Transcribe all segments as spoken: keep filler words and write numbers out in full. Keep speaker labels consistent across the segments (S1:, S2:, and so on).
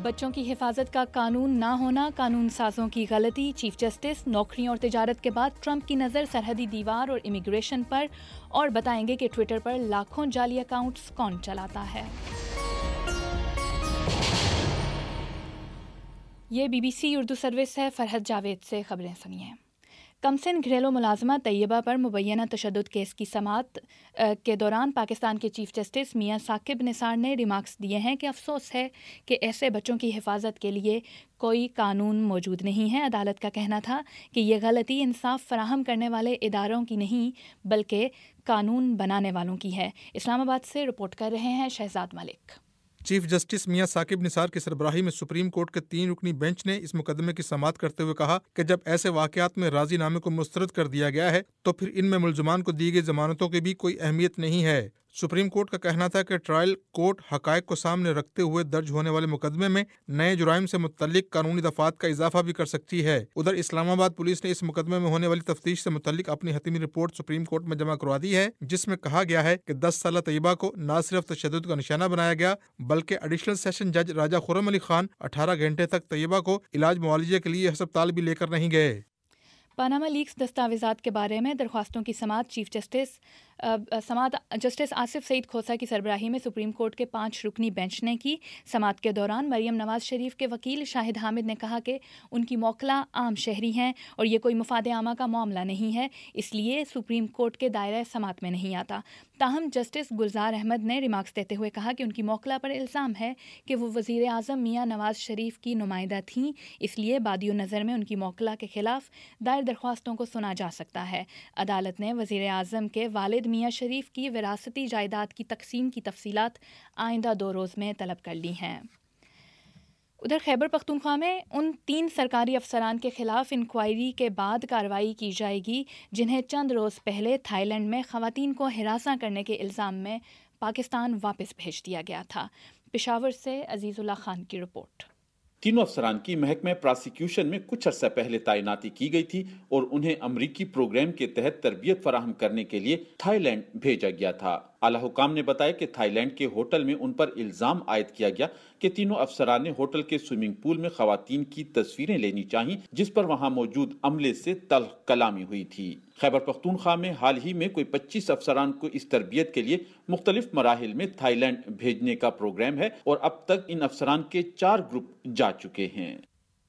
S1: بچوں کی حفاظت کا قانون نہ ہونا قانون سازوں کی غلطی، چیف جسٹس۔ نوکریوں اور تجارت کے بعد ٹرمپ کی نظر سرحدی دیوار اور امیگریشن پر، اور بتائیں گے کہ ٹویٹر پر لاکھوں جعلی اکاؤنٹس کون چلاتا ہے۔ یہ B B C Urdu service ہے۔ فرحت جاوید سے خبریں سنیے۔ کمسن گھریلو ملازمہ طیبہ پر مبینہ تشدد کیس کی سماعت کے دوران پاکستان کے چیف جسٹس میاں ثاقب نثار نے ریمارکس دیے ہیں کہ افسوس ہے کہ ایسے بچوں کی حفاظت کے لیے کوئی قانون موجود نہیں ہے۔ عدالت کا کہنا تھا کہ یہ غلطی انصاف فراہم کرنے والے اداروں کی نہیں بلکہ قانون بنانے والوں کی ہے۔ اسلام آباد سے رپورٹ کر رہے ہیں شہزاد ملک۔
S2: چیف جسٹس میاں ثاقب نثار کی سربراہی میں سپریم کورٹ کے تین رکنی بینچ نے اس مقدمے کی سماعت کرتے ہوئے کہا کہ جب ایسے واقعات میں راضی نامے کو مسترد کر دیا گیا ہے تو پھر ان میں ملزمان کو دی گئی ضمانتوں کی بھی کوئی اہمیت نہیں ہے۔ سپریم کورٹ کا کہنا تھا کہ ٹرائل کورٹ حقائق کو سامنے رکھتے ہوئے درج ہونے والے مقدمے میں نئے جرائم سے متعلق قانونی دفعات کا اضافہ بھی کر سکتی ہے۔ ادھر اسلام آباد پولیس نے اس مقدمے میں ہونے والی تفتیش سے متعلق اپنی حتمی رپورٹ سپریم کورٹ میں جمع کروا دی ہے، جس میں کہا گیا ہے کہ دس سالہ طیبہ کو نہ صرف تشدد کا نشانہ بنایا گیا بلکہ ایڈیشنل سیشن جج راجہ خرم علی خان اٹھارہ گھنٹے تک طیبہ کو علاج معالجے کے لیے ہسپتال بھی لے کر نہیں گئے۔
S1: پاناما لیکس دستاویزات کے بارے میں درخواستوں کی سماعت چیف جسٹس سماعت جسٹس آصف سعید کھوسہ کی سربراہی میں سپریم کورٹ کے پانچ رکنی بینچ نے کی۔ سماعت کے دوران مریم نواز شریف کے وکیل شاہد حامد نے کہا کہ ان کی موکلہ عام شہری ہیں اور یہ کوئی مفاد عامہ کا معاملہ نہیں ہے، اس لیے سپریم کورٹ کے دائرہ سماعت میں نہیں آتا۔ تاہم جسٹس گلزار احمد نے ریمارکس دیتے ہوئے کہا کہ ان کی موکلہ پر الزام ہے کہ وہ وزیر اعظم میاں نواز شریف کی نمائندہ تھیں، اس لیے بادی نظر میں ان کی موکلہ کے خلاف دائر درخواستوں کو سنا جا سکتا ہے۔ عدالت نے وزیر اعظم کے والد میاں شریف کی وراثتی جائیداد کی تقسیم کی تفصیلات آئندہ دو روز میں طلب کر لی ہیں۔ ادھر خیبر پختونخوا میں ان تین سرکاری افسران کے خلاف انکوائری کے بعد کارروائی کی جائے گی جنہیں چند روز پہلے تھائی لینڈ میں خواتین کو ہراساں کرنے کے الزام میں پاکستان واپس بھیج دیا گیا تھا۔ پشاور سے عزیز اللہ خان کی رپورٹ۔
S3: تینوں افسران کی محکمہ پراسیکیوشن میں کچھ عرصہ پہلے تعیناتی کی گئی تھی اور انہیں امریکی پروگرام کے تحت تربیت فراہم کرنے کے لیے تھائی لینڈ بھیجا گیا تھا۔ اعلیٰ حکام نے بتایا کہ تھائی لینڈ کے ہوٹل میں ان پر الزام عائد کیا گیا کہ تینوں افسران نے ہوٹل کے سوئمنگ پول میں خواتین کی تصویریں لینی چاہیے جس پر وہاں موجود عملے سے تلخ کلامی ہوئی تھی۔ خیبر پختونخوا میں حال ہی میں کوئی پچیس افسران کو اس تربیت کے لیے مختلف مراحل میں تھائی لینڈ بھیجنے کا پروگرام ہے اور اب تک ان افسران کے چار گروپ جا چکے ہیں۔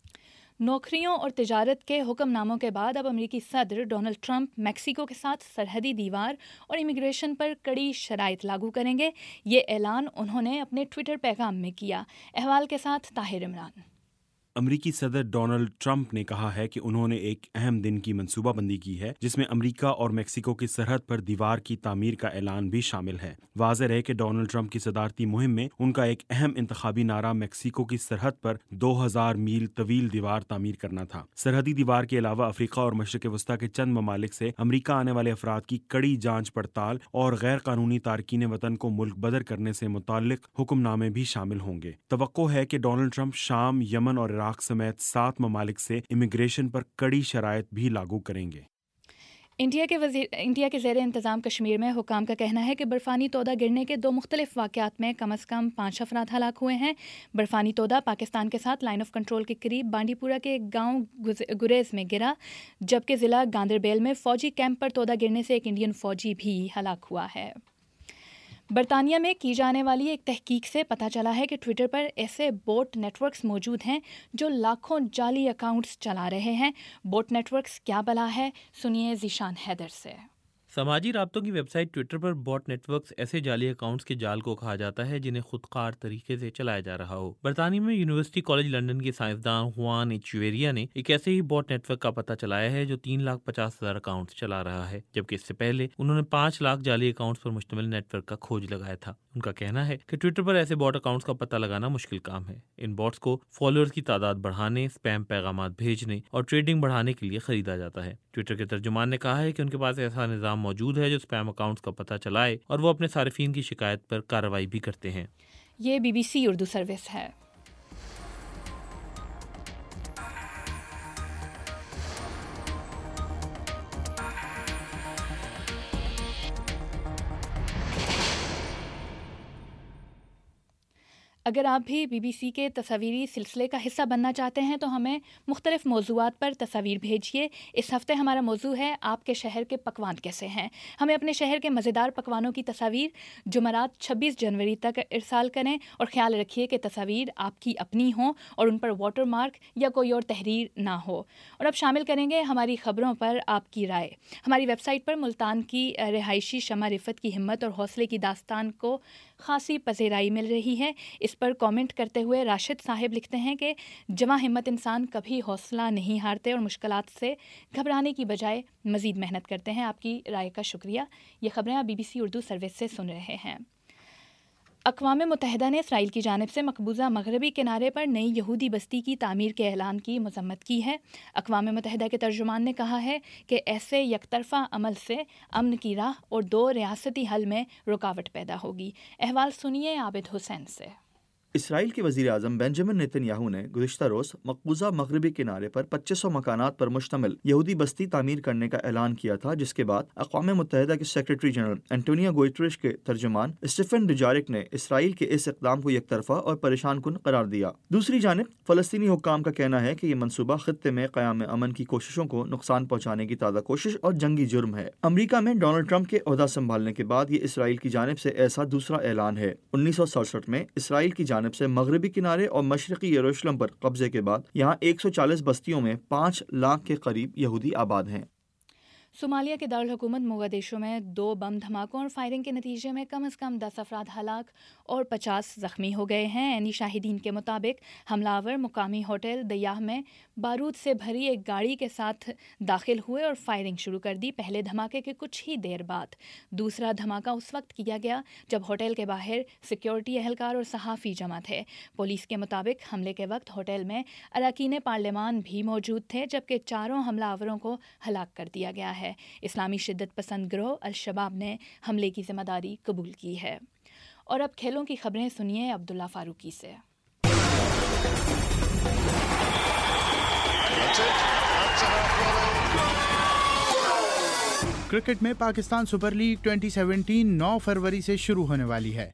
S1: نوکریوں اور تجارت کے حکم ناموں کے بعد اب امریکی صدر ڈونلڈ ٹرمپ میکسیکو کے ساتھ سرحدی دیوار اور امیگریشن پر کڑی شرائط لاگو کریں گے۔ یہ اعلان انہوں نے اپنے ٹویٹر پیغام میں کیا۔ احوال کے ساتھ طاہر عمران۔
S4: امریکی صدر ڈونلڈ ٹرمپ نے کہا ہے کہ انہوں نے ایک اہم دن کی منصوبہ بندی کی ہے جس میں امریکہ اور میکسیکو کی سرحد پر دیوار کی تعمیر کا اعلان بھی شامل ہے۔ واضح رہے کہ ڈونلڈ ٹرمپ کی صدارتی مہم میں ان کا ایک اہم انتخابی نعرہ میکسیکو کی سرحد پر دو ہزار میل طویل دیوار تعمیر کرنا تھا۔ سرحدی دیوار کے علاوہ افریقہ اور مشرق وسطیٰ کے چند ممالک سے امریکہ آنے والے افراد کی کڑی جانچ پڑتال اور غیر قانونی تارکین وطن کو ملک بدر کرنے سے متعلق حکم نامے بھی شامل ہوں گے۔ توقع ہے کہ ڈونلڈ ٹرمپ شام، یمن اور عراق سمیت سات ممالک سے امیگریشن پر کڑی شرائط بھی لاگو کریں گے۔
S1: انڈیا کے وزیر انڈیا کے زیر انتظام کشمیر میں حکام کا کہنا ہے کہ برفانی تودہ گرنے کے دو مختلف واقعات میں کم از کم پانچ افراد ہلاک ہوئے ہیں۔ برفانی تودہ پاکستان کے ساتھ لائن آف کنٹرول کے قریب بانڈی پورہ کے ایک گاؤں گریز میں گرا، جبکہ ضلع گاندربیل میں فوجی کیمپ پر تودہ گرنے سے ایک انڈین فوجی بھی ہلاک ہوا ہے۔ برطانیہ میں کی جانے والی ایک تحقیق سے پتہ چلا ہے کہ ٹویٹر پر ایسے بوٹ نیٹ ورکس موجود ہیں جو لاکھوں جعلی اکاؤنٹس چلا رہے ہیں۔ بوٹ نیٹ ورکس کیا بلا ہے، سنیے ذیشان حیدر سے۔
S5: سماجی رابطوں کی ویب سائٹ ٹویٹر پر بوٹ نیٹ ورکس ایسے جعلی اکاؤنٹس کے جال کو کہا جاتا ہے جنہیں خودکار طریقے سے چلایا جا رہا ہو۔ برطانیہ میں یونیورسٹی کالج لندن کے سائنسدان خوان ایچویریا نے ایک ایسے ہی بوٹ نیٹ ورک کا پتہ چلایا ہے جو تین لاکھ پچاس ہزار اکاؤنٹس چلا رہا ہے، جبکہ اس سے پہلے انہوں نے پانچ لاکھ جعلی اکاؤنٹس پر مشتمل نیٹ ورک کا کھوج لگایا تھا۔ ان کا کہنا ہے کہ ٹویٹر پر ایسے بوٹ اکاؤنٹس کا پتہ لگانا مشکل کام ہے۔ ان بوٹس کو فالوورز کی تعداد بڑھانے، اسپیم پیغامات بھیجنے اور ٹریڈنگ بڑھانے کے لیے خریدا جاتا ہے۔ ٹویٹر کے ترجمان نے کہا ہے کہ ان کے پاس ایسا نظام موجود ہے جو اسپیم اکاؤنٹس کا پتہ چلائے اور وہ اپنے صارفین کی شکایت پر کارروائی بھی کرتے ہیں۔
S1: یہ B B C Urdu service ہے۔ اگر آپ بھی بی بی سی کے تصاویری سلسلے کا حصہ بننا چاہتے ہیں تو ہمیں مختلف موضوعات پر تصاویر بھیجیے۔ اس ہفتے ہمارا موضوع ہے آپ کے شہر کے پکوان کیسے ہیں۔ ہمیں اپنے شہر کے مزیدار پکوانوں کی تصاویر جمعرات چھبیس جنوری تک ارسال کریں، اور خیال رکھیے کہ تصاویر آپ کی اپنی ہوں اور ان پر واٹر مارک یا کوئی اور تحریر نہ ہو۔ اور اب شامل کریں گے ہماری خبروں پر آپ کی رائے۔ ہماری ویب سائٹ پر ملتان کی رہائشی شمع رفت کی ہمت اور حوصلے کی داستان کو خاصی پذیرائی مل رہی ہے۔ اس پر کامنٹ کرتے ہوئے راشد صاحب لکھتے ہیں کہ جواں ہمت انسان کبھی حوصلہ نہیں ہارتے اور مشکلات سے گھبرانے کی بجائے مزید محنت کرتے ہیں۔ آپ کی رائے کا شکریہ۔ یہ خبریں آپ B B C Urdu service سے سن رہے ہیں۔ اقوام متحدہ نے اسرائیل کی جانب سے مقبوضہ مغربی کنارے پر نئی یہودی بستی کی تعمیر کے اعلان کی مذمت کی ہے۔ اقوام متحدہ کے ترجمان نے کہا ہے کہ ایسے یک طرفہ عمل سے امن کی راہ اور دو ریاستی حل میں رکاوٹ پیدا ہوگی۔ احوال سنیے عابد حسین سے۔
S6: اسرائیل کے وزیر اعظم بنجامن نیتن یاہو نے گزشتہ روز مقبوضہ مغربی کنارے پر پچیس سو مکانات پر مشتمل یہودی بستی تعمیر کرنے کا اعلان کیا تھا، جس کے بعد اقوام متحدہ کے سیکرٹری جنرل انٹونیو گوئٹریش کے ترجمان اسٹیفن ڈوجارک نے اسرائیل کے اس اقدام کو یک طرفہ اور پریشان کن قرار دیا۔ دوسری جانب فلسطینی حکام کا کہنا ہے کہ یہ منصوبہ خطے میں قیام امن کی کوششوں کو نقصان پہنچانے کی تازہ کوشش اور جنگی جرم ہے۔ امریکہ میں ڈونلڈ ٹرمپ کے عہدہ سنبھالنے کے بعد یہ اسرائیل کی جانب سے ایسا دوسرا اعلان ہے۔ انیس سو سڑسٹھ میں اسرائیل کی جانب سے مغربی کنارے اور مشرقی یروشلم پر قبضے کے بعد یہاں ایک سو چالیس بستیوں میں پانچ لاکھ کے قریب یہودی آباد ہیں۔
S1: صومالیہ کے دارالحکومت موگادیشو میں دو بم دھماکوں اور فائرنگ کے نتیجے میں کم از کم دس افراد ہلاک اور پچاس زخمی ہو گئے ہیں۔ عینی شاہدین کے مطابق حملہ آور مقامی ہوٹل دیاہ میں بارود سے بھری ایک گاڑی کے ساتھ داخل ہوئے اور فائرنگ شروع کر دی۔ پہلے دھماکے کے کچھ ہی دیر بعد دوسرا دھماکہ اس وقت کیا گیا جب ہوٹل کے باہر سیکیورٹی اہلکار اور صحافی جمع تھے۔ پولیس کے مطابق حملے کے وقت ہوٹل میں اراکین پارلیمان بھی موجود تھے، جبکہ چاروں حملہ آوروں کو ہلاک کر دیا گیا ہے۔ اسلامی شدت پسند گروہ الشباب نے حملے کی ذمہ داری قبول کی ہے۔ اور اب کھیلوں کی خبریں سنیے عبداللہ فاروقی سے۔
S7: کرکٹ میں Pakistan super league twenty seventeen نو فروری سے شروع ہونے والی ہے۔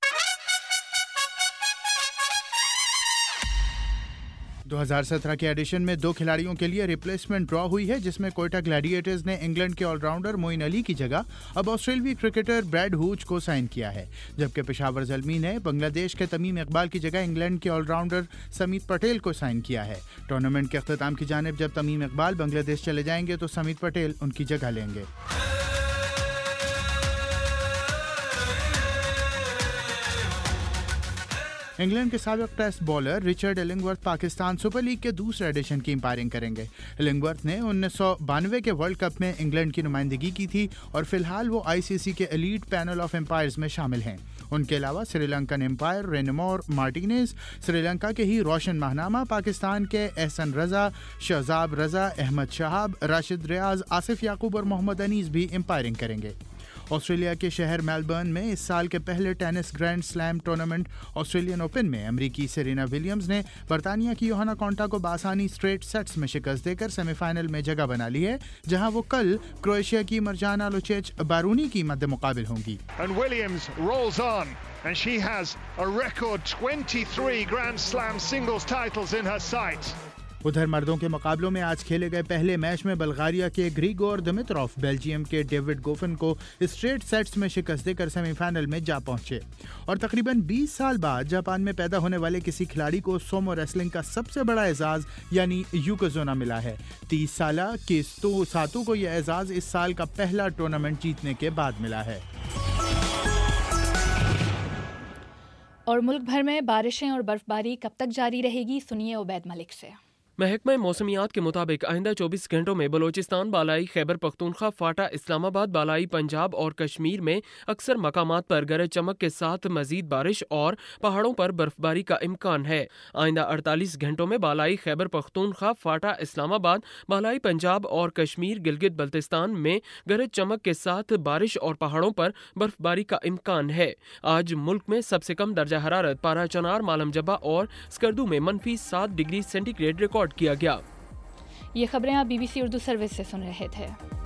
S7: دو ہزار سترہ کے ایڈیشن میں دو کھلاڑیوں کے لیے ریپلیسمنٹ ڈرا ہوئی ہے، جس میں کوئٹہ گلیڈیٹرز نے انگلینڈ کے آل راؤنڈر معین علی کی جگہ اب آسٹریلوی کرکٹر بریڈ ہوچ کو سائن کیا ہے، جبکہ پشاور زلمی نے بنگلہ دیش کے تمیم اقبال کی جگہ انگلینڈ کے آل راؤنڈر سمیت پٹیل کو سائن کیا ہے۔ ٹورنامنٹ کے اختتام کی جانب جب تمیم اقبال بنگلہ دیش چلے جائیں گے تو سمیت پٹیل ان کی جگہ لیں گے۔ انگلینڈ کے سابق test bowler Richard Illingworth Pakistan super league کے دوسرے ایڈیشن کی امپائرنگ کریں گے۔ النگورتھ نے انیس سو بانوے کے ورلڈ کپ میں انگلینڈ کی نمائندگی کی تھی اور فی الحال وہ آئی سی سی کے ایلیٹ پینل آف امپائرز میں شامل ہیں۔ ان کے علاوہ سری لنکن امپائر رینمور مارٹینیز، سری لنکا کے ہی روشن ماہنامہ، پاکستان کے احسن رضا، شہزاب رضا، احمد شہاب، راشد ریاض، آصف یعقوب اور محمد انیس بھی امپائرنگ کریں گے۔ آسٹریلیا کے شہر میلبرن میں اس سال کے پہلے tennis grand slam tournament Australian open میں امریکی سیرینا ولیمز نے برطانیہ کی یوہانا کونٹا کو بآسانی اسٹریٹ سیٹس میں شکست دے کر سیمی فائنل میں جگہ بنا لی ہے، جہاں وہ کل کروشیا کی مرجانا لوچیچ بارونی کی مد مقابل ہوں گی۔
S8: And Williams rolls on and she has a record twenty-three Grand Slam singles titles in her sights.
S7: ادھر مردوں کے مقابلوں میں آج کھیلے گئے پہلے میچ میں بلغاریہ کے گریگور دمتروف بیلجیم کے ڈیوڈ گوفن کو اسٹریٹ سیٹس میں شکست دے کر سیمی فائنل میں جا پہنچے، اور تقریباً بیس سال بعد جاپان میں پیدا ہونے والے کسی کھلاڑی کو سومو ریسلنگ کا سب سے بڑا اعزاز یعنی یوکوزونا ملا ہے۔ تیس سالہ کیستو ساتو کو یہ اعزاز اس سال کا پہلا ٹورنامنٹ جیتنے کے بعد ملا ہے۔
S1: اور ملک بھر میں بارشیں اور برف باری کب تک جاری رہے گی، سنیے عبید ملک سے۔
S9: محکمہ موسمیات کے مطابق آئندہ چوبیس گھنٹوں میں بلوچستان، بالائی خیبر پختونخوا، فاٹا، اسلام آباد، بالائی پنجاب اور کشمیر میں اکثر مقامات پر گرج چمک کے ساتھ مزید بارش اور پہاڑوں پر برف باری کا امکان ہے۔ آئندہ اڑتالیس گھنٹوں میں بالائی خیبر پختونخوا، فاٹا، اسلام آباد، بالائی پنجاب اور کشمیر گلگت بلتستان میں گرج چمک کے ساتھ بارش اور پہاڑوں پر برف باری کا امکان ہے۔ آج ملک میں سب سے کم درجہ حرارت پارا چنار، مالم جبہ اور سکردو میں منفی سات ڈگری سینٹی گریڈ ریکارڈ کیا گیا۔
S1: یہ خبریں آپ B B C Urdu service سے سن رہے تھے۔